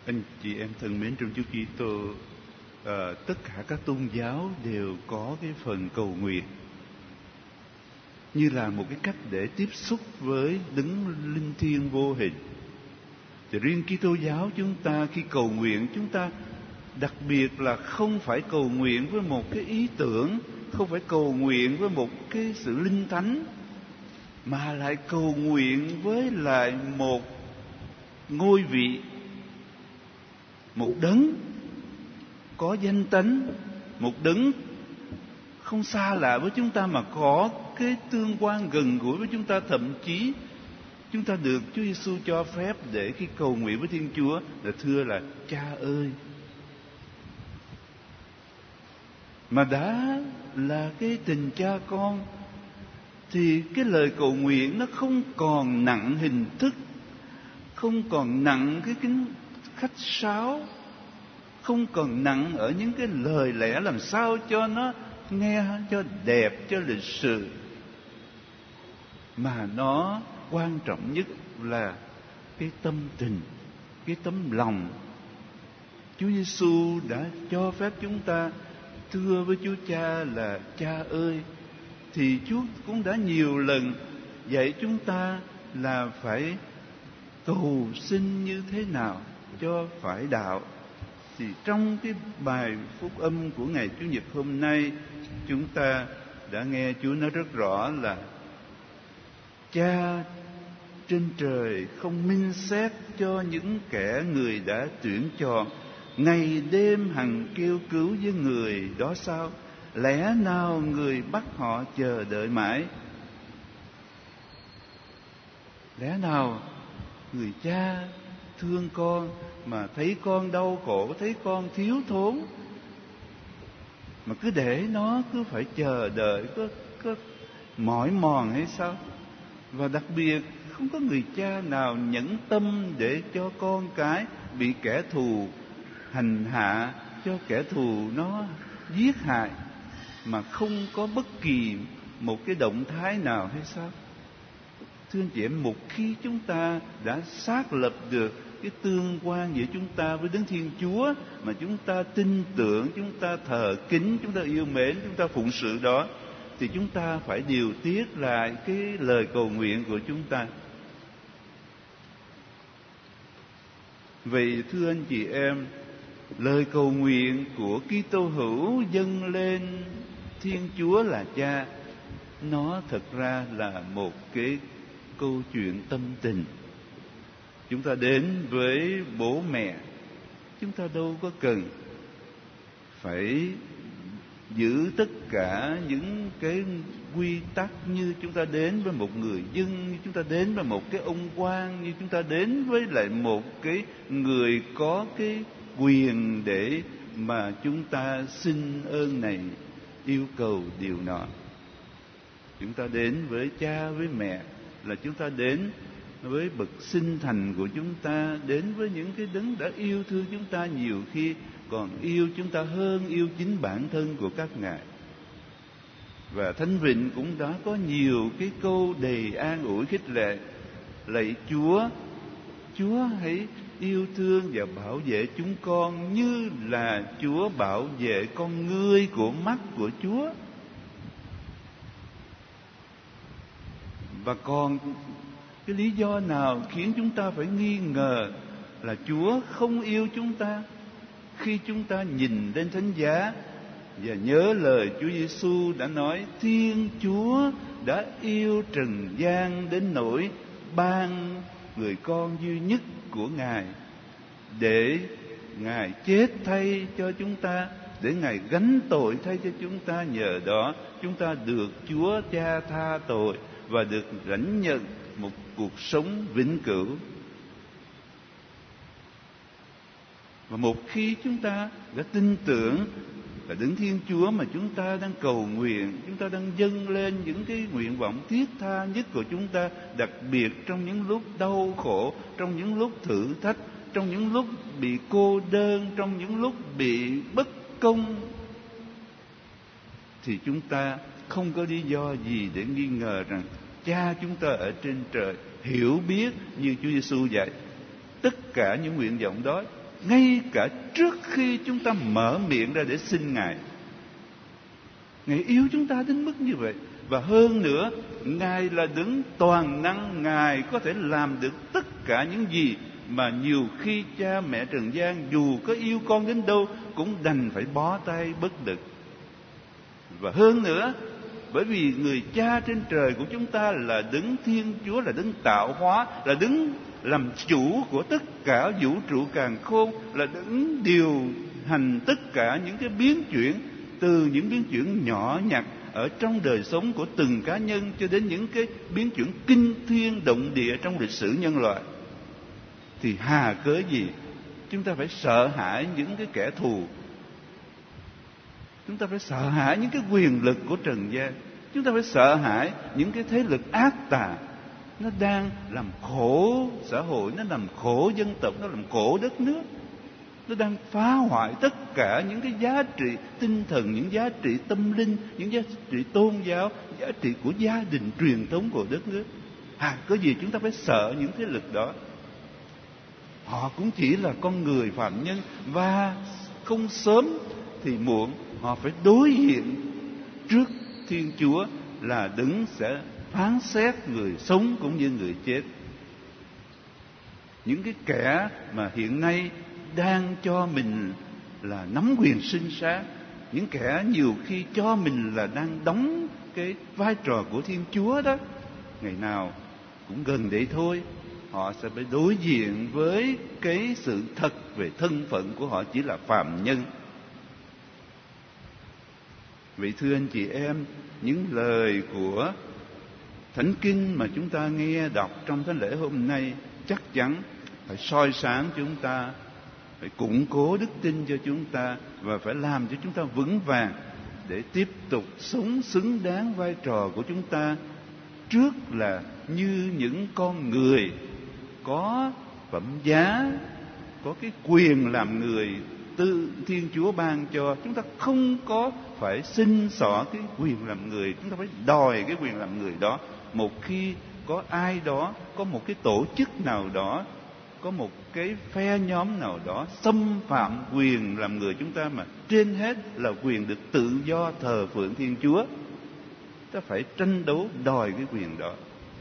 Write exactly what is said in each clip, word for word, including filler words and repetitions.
Anh chị em thân mến trong Chúa Kitô, à, tất cả các tôn giáo đều có cái phần cầu nguyện như là một cái cách để tiếp xúc với đấng linh thiêng vô hình. Thì riêng Kitô giáo chúng ta khi cầu nguyện, chúng ta đặc biệt là không phải cầu nguyện với một cái ý tưởng, không phải cầu nguyện với một cái sự linh thánh, mà lại cầu nguyện với lại một ngôi vị, một đấng có danh tánh, một đấng không xa lạ với chúng ta mà có cái tương quan gần gũi với chúng ta. Thậm chí chúng ta được Chúa Giêsu cho phép để khi cầu nguyện với Thiên Chúa là thưa là Cha ơi. Mà đã là cái tình cha con thì cái lời cầu nguyện nó không còn nặng hình thức, không còn nặng cái kính khách sáo, không còn nặng ở những cái lời lẽ làm sao cho nó nghe cho đẹp, cho lịch sự, mà nó quan trọng nhất là cái tâm tình, cái tấm lòng. Chúa Giêsu đã cho phép chúng ta thưa với Chúa Cha là Cha ơi, thì Chúa cũng đã nhiều lần dạy chúng ta là phải cầu xin như thế nào cho phải đạo. Thì trong cái bài phúc âm của ngày Chủ nhật hôm nay, chúng ta đã nghe Chúa nói rất rõ là Cha trên trời không minh xét cho những kẻ người đã tuyển chọn, ngày đêm hằng kêu cứu với người đó sao? Lẽ nào người bắt họ chờ đợi mãi? Lẽ nào người cha thương con mà thấy con đau khổ, thấy con thiếu thốn, mà cứ để nó cứ phải chờ đợi, có, có mỏi mòn hay sao? Và đặc biệt không có người cha nào nhẫn tâm để cho con cái bị kẻ thù hành hạ, cho kẻ thù nó giết hại mà không có bất kỳ một cái động thái nào hay sao? Thưa anh chị em, một khi chúng ta đã xác lập được cái tương quan giữa chúng ta với Đấng Thiên Chúa mà chúng ta tin tưởng, chúng ta thờ kính, chúng ta yêu mến, chúng ta phụng sự đó, thì chúng ta phải điều tiết lại cái lời cầu nguyện của chúng ta. Vậy thưa anh chị em, lời cầu nguyện của Kitô hữu dâng lên Thiên Chúa là Cha, nó thật ra là một cái câu chuyện tâm tình. Chúng ta đến với bố mẹ, chúng ta đâu có cần phải giữ tất cả những cái quy tắc như chúng ta đến với một người dân, như chúng ta đến với một cái ông quan, như chúng ta đến với lại một cái người có cái quyền để mà chúng ta xin ơn này, yêu cầu điều nọ. Chúng ta đến với cha với mẹ là chúng ta đến với bậc sinh thành của chúng ta, đến với những cái đấng đã yêu thương chúng ta, nhiều khi còn yêu chúng ta hơn yêu chính bản thân của các ngài. Và Thánh Vịnh cũng đã có nhiều cái câu đầy an ủi khích lệ: lạy Chúa, Chúa hãy yêu thương và bảo vệ chúng con như là Chúa bảo vệ con ngươi của mắt của Chúa. Và còn cái lý do nào khiến chúng ta phải nghi ngờ là Chúa không yêu chúng ta, khi chúng ta nhìn lên thánh giá và nhớ lời Chúa Giêsu đã nói: Thiên Chúa đã yêu trần gian đến nỗi ban người con duy nhất của Ngài, để Ngài chết thay cho chúng ta, để Ngài gánh tội thay cho chúng ta. Nhờ đó chúng ta được Chúa Cha tha tội và được lãnh nhận một cuộc sống vĩnh cửu. Và một khi chúng ta đã tin tưởng là Đấng Thiên Chúa mà chúng ta đang cầu nguyện, chúng ta đang dâng lên những cái nguyện vọng thiết tha nhất của chúng ta, đặc biệt trong những lúc đau khổ, trong những lúc thử thách, trong những lúc bị cô đơn, trong những lúc bị bất công, thì chúng ta không có lý do gì để nghi ngờ rằng Cha chúng ta ở trên trời hiểu biết như Chúa Giêsu dạy tất cả những nguyện vọng đó ngay cả trước khi chúng ta mở miệng ra để xin Ngài. Ngài yêu chúng ta đến mức như vậy. Và hơn nữa, Ngài là đấng toàn năng, Ngài có thể làm được tất cả những gì mà nhiều khi cha mẹ trần gian dù có yêu con đến đâu cũng đành phải bó tay bất lực. Và hơn nữa, bởi vì người cha trên trời của chúng ta là đấng Thiên Chúa, là đấng tạo hóa, là đấng làm chủ của tất cả vũ trụ càn khôn, là đấng điều hành tất cả những cái biến chuyển, từ những biến chuyển nhỏ nhặt ở trong đời sống của từng cá nhân cho đến những cái biến chuyển kinh thiên động địa trong lịch sử nhân loại. Thì hà cớ gì chúng ta phải sợ hãi những cái kẻ thù, chúng ta phải sợ hãi những cái quyền lực của trần gian, chúng ta phải sợ hãi những cái thế lực ác tà. Nó đang làm khổ xã hội, nó làm khổ dân tộc, nó làm khổ đất nước, nó đang phá hoại tất cả những cái giá trị tinh thần, những giá trị tâm linh, những giá trị tôn giáo, giá trị của gia đình truyền thống của đất nước. À, có gì chúng ta phải sợ những thế lực đó? Họ cũng chỉ là con người phạm nhân, và không sớm thì muộn họ phải đối diện trước Thiên Chúa là đấng sẽ phán xét người sống cũng như người chết. Những cái kẻ mà hiện nay đang cho mình là nắm quyền sinh sát, những kẻ nhiều khi cho mình là đang đóng cái vai trò của Thiên Chúa đó, ngày nào cũng gần đấy thôi, họ sẽ phải đối diện với cái sự thật về thân phận của họ chỉ là phàm nhân. Vậy thưa anh chị em, những lời của Thánh Kinh mà chúng ta nghe đọc trong thánh lễ hôm nay chắc chắn phải soi sáng chúng ta, phải củng cố đức tin cho chúng ta, và phải làm cho chúng ta vững vàng để tiếp tục sống xứng đáng vai trò của chúng ta, trước là như những con người có phẩm giá, có cái quyền làm người từ Thiên Chúa ban cho. Chúng ta không có phải xin xỏ cái quyền làm người, chúng ta phải đòi cái quyền làm người đó. Một khi có ai đó, có một cái tổ chức nào đó, có một cái phe nhóm nào đó xâm phạm quyền làm người chúng ta, mà trên hết là quyền được tự do thờ phượng Thiên Chúa, ta phải tranh đấu đòi cái quyền đó.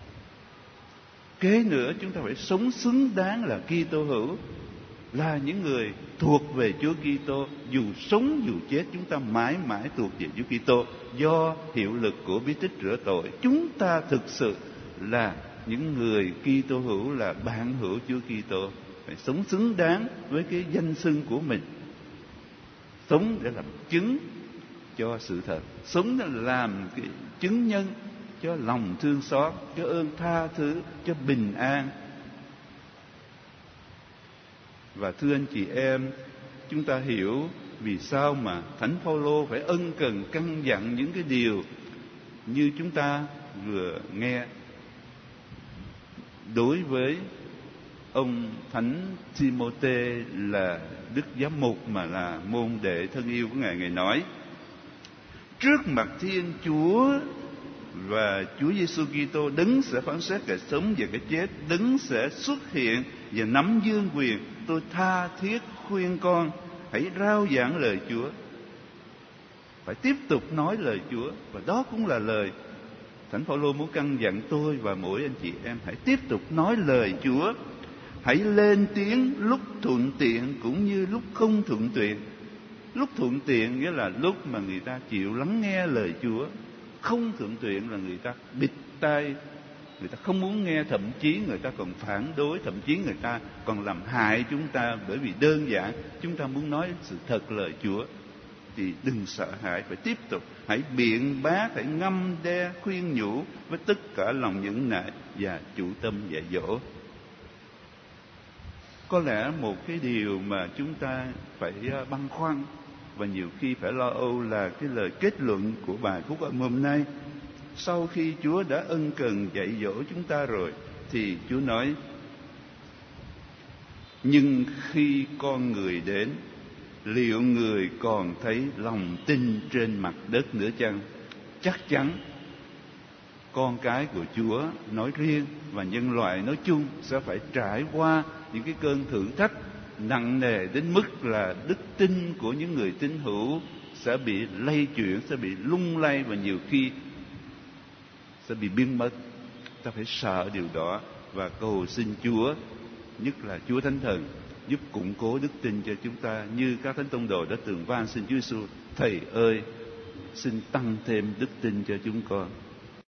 Kế nữa, chúng ta phải sống xứng đáng là Kitô hữu, là những người thuộc về Chúa Kitô. Dù sống dù chết, chúng ta mãi mãi thuộc về Chúa Kitô. Do hiệu lực của bí tích rửa tội, chúng ta thực sự là những người Kitô hữu, là bạn hữu Chúa Kitô. Phải sống xứng đáng với cái danh xưng của mình, sống để làm chứng cho sự thật, sống để làm cái chứng nhân cho lòng thương xót, cho ơn tha thứ, cho bình an. Và thưa anh chị em, chúng ta hiểu vì sao mà Thánh Phaolô phải ân cần căn dặn những cái điều như chúng ta vừa nghe đối với ông Thánh Timôthê, là đức giám mục mà là môn đệ thân yêu của Ngài. Ngài nói: trước mặt Thiên Chúa và Chúa Giêsu Kitô, đấng sẽ phán xét kẻ sống và kẻ chết, đấng sẽ xuất hiện và nắm dương quyền, tôi tha thiết khuyên con hãy rao giảng lời Chúa. Phải tiếp tục nói lời Chúa, và đó cũng là lời Thánh Phaolô muốn căn dặn tôi và mỗi anh chị em. Hãy tiếp tục nói lời Chúa, hãy lên tiếng lúc thuận tiện cũng như lúc không thuận tiện. Lúc thuận tiện nghĩa là lúc mà người ta chịu lắng nghe lời Chúa. Không thuận tiện là người ta bịt tai, người ta không muốn nghe, thậm chí người ta còn phản đối, thậm chí người ta còn làm hại chúng ta, bởi vì đơn giản chúng ta muốn nói sự thật lời Chúa. Thì đừng sợ hãi, phải tiếp tục, hãy biện bác, hãy ngâm đe khuyên nhủ với tất cả lòng nhẫn nại và chủ tâm dạy dỗ. Có lẽ một cái điều mà chúng ta phải băn khoăn và nhiều khi phải lo âu là cái lời kết luận của bài phúc âm hôm nay. Sau khi Chúa đã ân cần dạy dỗ chúng ta rồi, thì Chúa nói: nhưng khi con người đến, liệu người còn thấy lòng tin trên mặt đất nữa chăng? Chắc chắn con cái của Chúa nói riêng và nhân loại nói chung sẽ phải trải qua những cái cơn thử thách nặng nề đến mức là đức tin của những người tín hữu sẽ bị lay chuyển, sẽ bị lung lay và nhiều khi sẽ bị biến mất. Ta phải sợ điều đó và cầu xin Chúa, nhất là Chúa Thánh Thần, giúp củng cố đức tin cho chúng ta, như các thánh tông đồ đã từng van xin Chúa Giêsu: Thầy ơi, xin tăng thêm đức tin cho chúng con.